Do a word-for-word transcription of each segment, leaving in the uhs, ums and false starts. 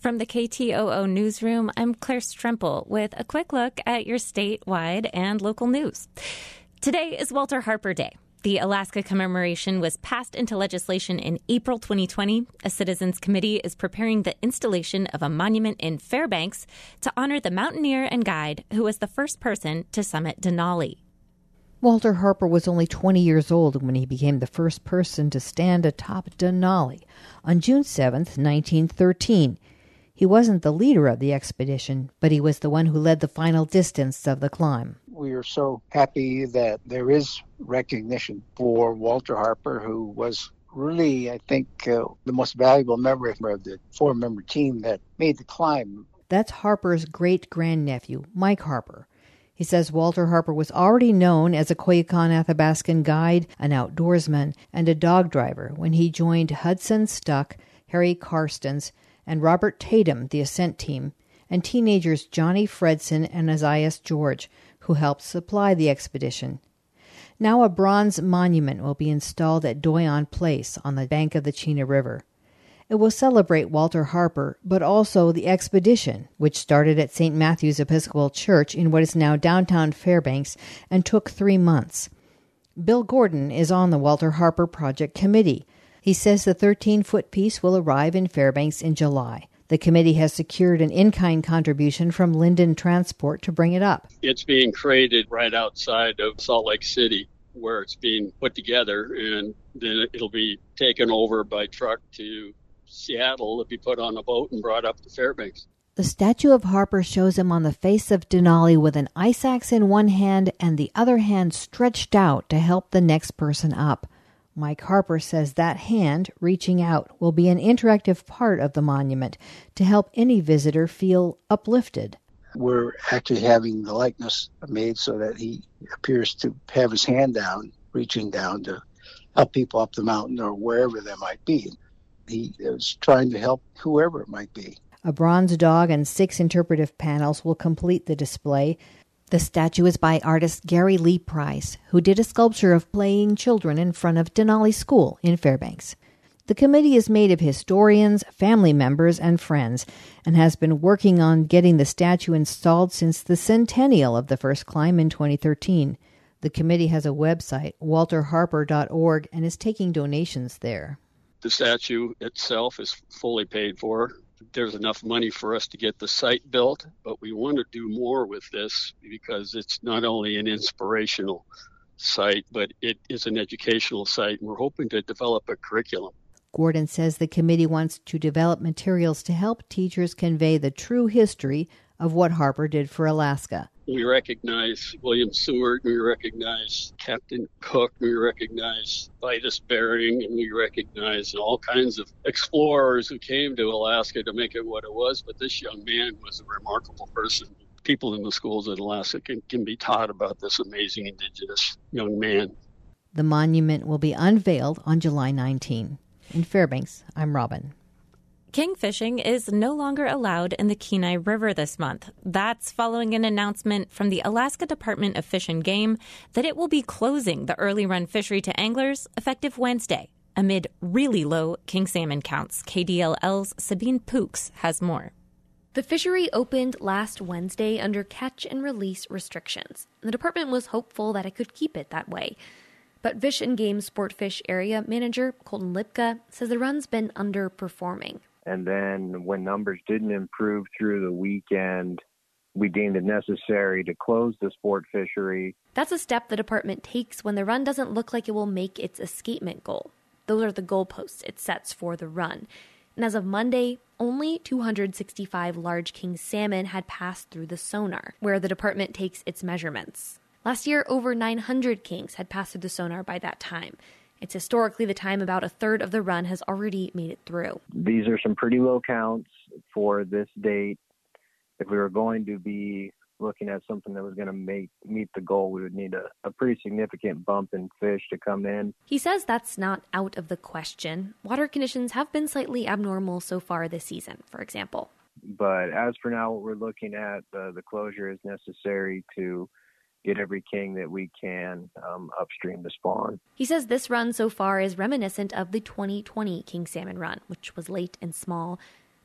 From the K T O O Newsroom, I'm Claire Stremple with a quick look at your statewide and local news. Today is Walter Harper Day. The Alaska commemoration was passed into legislation in April twenty twenty. A citizens committee is preparing the installation of a monument in Fairbanks to honor the mountaineer and guide who was the first person to summit Denali. Walter Harper was only twenty years old when he became the first person to stand atop Denali on June seventh, nineteen thirteen. He wasn't the leader of the expedition, but he was the one who led the final distance of the climb. We are so happy that there is recognition for Walter Harper, who was really, I think, uh, the most valuable member of the four-member team that made the climb. That's Harper's great-grandnephew, Mike Harper. He says Walter Harper was already known as a Koyukon Athabascan guide, an outdoorsman, and a dog driver when he joined Hudson Stuck, Harry Karstens, and Robert Tatum, the ascent team, and teenagers Johnny Fredson and Isaias George, who helped supply the expedition. Now a bronze monument will be installed at Doyon Place on the bank of the Chena River. It will celebrate Walter Harper, but also the expedition, which started at Saint Matthew's Episcopal Church in what is now downtown Fairbanks and took three months. Bill Gordon is on the Walter Harper Project Committee. He says the thirteen-foot piece will arrive in Fairbanks in July. The committee has secured an in-kind contribution from Linden Transport to bring it up. It's being created right outside of Salt Lake City, where it's being put together, and then it'll be taken over by truck to Seattle to be put on a boat and brought up to Fairbanks. The statue of Harper shows him on the face of Denali with an ice axe in one hand and the other hand stretched out to help the next person up. Mike Harper says that hand, reaching out, will be an interactive part of the monument to help any visitor feel uplifted. We're actually having the likeness made so that he appears to have his hand down, reaching down to help people up the mountain or wherever they might be. He is trying to help whoever it might be. A bronze dog and six interpretive panels will complete the display. The statue is by artist Gary Lee Price, who did a sculpture of playing children in front of Denali School in Fairbanks. The committee is made of historians, family members, and friends, and has been working on getting the statue installed since the centennial of the first climb in twenty thirteen. The committee has a website, walter harper dot org, and is taking donations there. The statue itself is fully paid for. There's enough money for us to get the site built, but we want to do more with this because it's not only an inspirational site, but it is an educational site, and we're hoping to develop a curriculum. Gordon says the committee wants to develop materials to help teachers convey the true history of what Harper did for Alaska. We recognize William Seward, we recognize Captain Cook, we recognize Vitus Bering, and we recognize all kinds of explorers who came to Alaska to make it what it was. But this young man was a remarkable person. People in the schools in Alaska can, can be taught about this amazing indigenous young man. The monument will be unveiled on July nineteenth. In Fairbanks, I'm Robin. King fishing is no longer allowed in the Kenai River this month. That's following an announcement from the Alaska Department of Fish and Game that it will be closing the early run fishery to anglers effective Wednesday amid really low king salmon counts. K D L L's Sabine Pooks has more. The fishery opened last Wednesday under catch and release restrictions. The department was hopeful that it could keep it that way. But Fish and Game Sportfish Area Manager Colton Lipka says the run's been underperforming. And then when numbers didn't improve through the weekend, we deemed it necessary to close the sport fishery. That's a step the department takes when the run doesn't look like it will make its escapement goal. Those are the goalposts it sets for the run. And as of Monday, only two hundred sixty-five large king salmon had passed through the sonar, where the department takes its measurements. Last year, over nine hundred kings had passed through the sonar by that time. It's historically the time about a third of the run has already made it through. These are some pretty low counts for this date. If we were going to be looking at something that was going to make meet the goal, we would need a, a pretty significant bump in fish to come in. He says that's not out of the question. Water conditions have been slightly abnormal so far this season, for example. But as for now, what we're looking at, uh, the closure is necessary to get every king that we can um, upstream to spawn. He says this run so far is reminiscent of the twenty twenty king salmon run, which was late and small.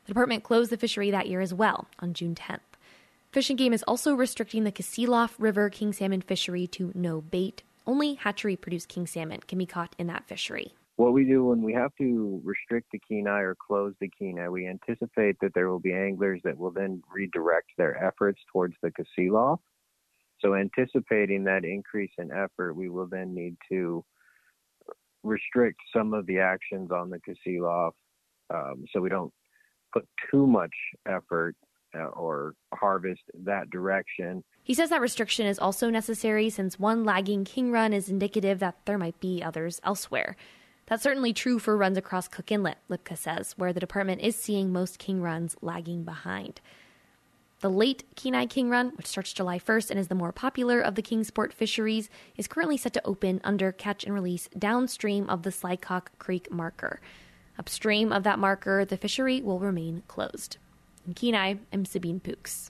The department closed the fishery that year as well on June tenth. Fish and Game is also restricting the Kasilof River king salmon fishery to no bait. Only hatchery-produced king salmon can be caught in that fishery. What we do when we have to restrict the Kenai or close the Kenai, we anticipate that there will be anglers that will then redirect their efforts towards the Kasilof. So anticipating that increase in effort, we will then need to restrict some of the actions on the Kasilof um, so we don't put too much effort uh, or harvest that direction. He says that restriction is also necessary since one lagging king run is indicative that there might be others elsewhere. That's certainly true for runs across Cook Inlet, Lipka says, where the department is seeing most king runs lagging behind. The late Kenai King Run, which starts July first and is the more popular of the king sport fisheries, is currently set to open under catch and release downstream of the Slycock Creek marker. Upstream of that marker, the fishery will remain closed. In Kenai, I'm Sabine Pooks.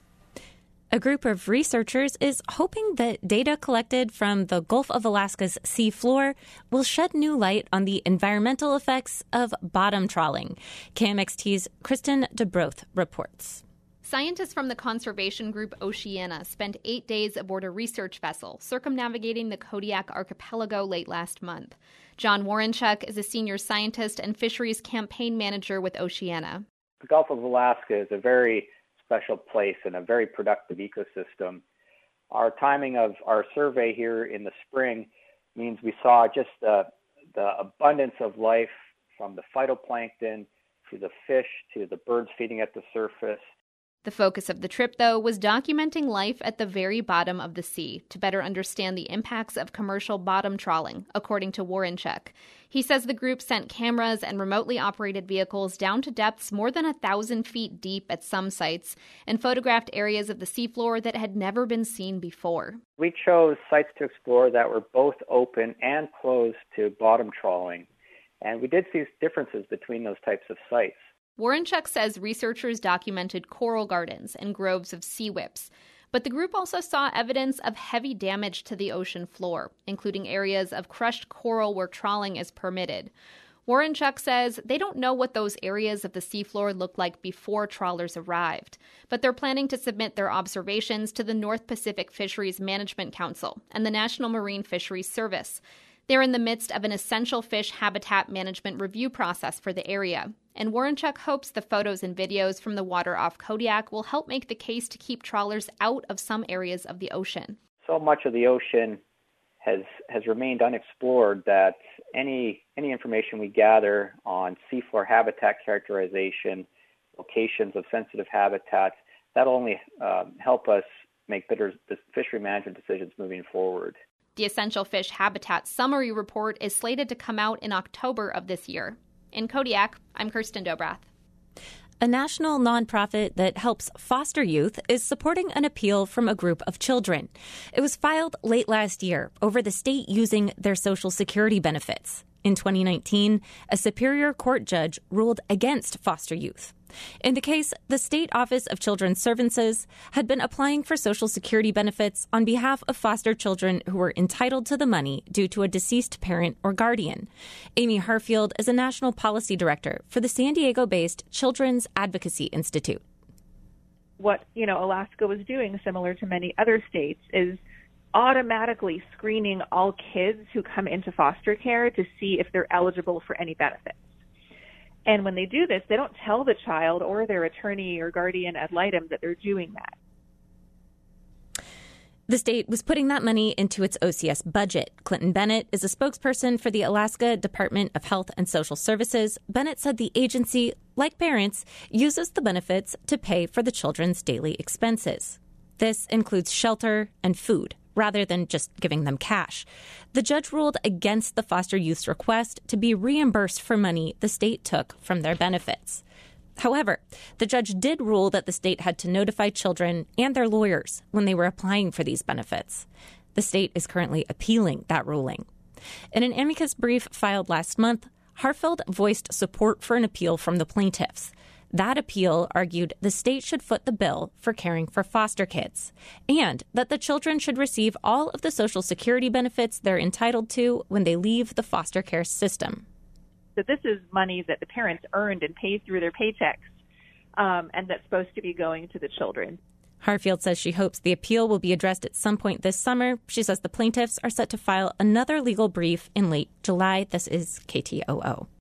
A group of researchers is hoping that data collected from the Gulf of Alaska's sea floor will shed new light on the environmental effects of bottom trawling. K M X T's Kristen DeBroth reports. Scientists from the conservation group Oceana spent eight days aboard a research vessel circumnavigating the Kodiak archipelago late last month. John Warinchuk is a senior scientist and fisheries campaign manager with Oceana. The Gulf of Alaska is a very special place and a very productive ecosystem. Our timing of our survey here in the spring means we saw just the, the abundance of life from the phytoplankton to the fish to the birds feeding at the surface. The focus of the trip, though, was documenting life at the very bottom of the sea to better understand the impacts of commercial bottom trawling, according to Warinchuk. He says the group sent cameras and remotely operated vehicles down to depths more than a thousand feet deep at some sites and photographed areas of the seafloor that had never been seen before. We chose sites to explore that were both open and closed to bottom trawling, and we did see differences between those types of sites. Warinchuk says researchers documented coral gardens and groves of sea whips, but the group also saw evidence of heavy damage to the ocean floor, including areas of crushed coral where trawling is permitted. Warinchuk says they don't know what those areas of the seafloor looked like before trawlers arrived, but they're planning to submit their observations to the North Pacific Fisheries Management Council and the National Marine Fisheries Service. They're in the midst of an essential fish habitat management review process for the area, and Warinchuk hopes the photos and videos from the water off Kodiak will help make the case to keep trawlers out of some areas of the ocean. So much of the ocean has has remained unexplored that any any information we gather on seafloor habitat characterization, locations of sensitive habitats, that'll only uh, help us make better fishery management decisions moving forward. The Essential Fish Habitat Summary Report is slated to come out in October of this year. In Kodiak, I'm Kirsten Dobrath. A national nonprofit that helps foster youth is supporting an appeal from a group of children. It was filed late last year over the state using their Social Security benefits. In twenty nineteen, a Superior Court judge ruled against foster youth. In the case, the State Office of Children's Services had been applying for Social Security benefits on behalf of foster children who were entitled to the money due to a deceased parent or guardian. Amy Harfield is a national policy director for the San Diego-based Children's Advocacy Institute. What, you know, Alaska was doing, similar to many other states, is automatically screening all kids who come into foster care to see if they're eligible for any benefits. And when they do this, they don't tell the child or their attorney or guardian ad litem that they're doing that. The state was putting that money into its O C S budget. Clinton Bennett is a spokesperson for the Alaska Department of Health and Social Services. Bennett said the agency, like parents, uses the benefits to pay for the children's daily expenses. This includes shelter and food, rather than just giving them cash. The judge ruled against the foster youth's request to be reimbursed for money the state took from their benefits. However, the judge did rule that the state had to notify children and their lawyers when they were applying for these benefits. The state is currently appealing that ruling. In an amicus brief filed last month, Harfield voiced support for an appeal from the plaintiffs. That appeal argued the state should foot the bill for caring for foster kids and that the children should receive all of the Social Security benefits they're entitled to when they leave the foster care system. So this is money that the parents earned and paid through their paychecks um, and that's supposed to be going to the children. Harfield says she hopes the appeal will be addressed at some point this summer. She says the plaintiffs are set to file another legal brief in late July. This is K T O O.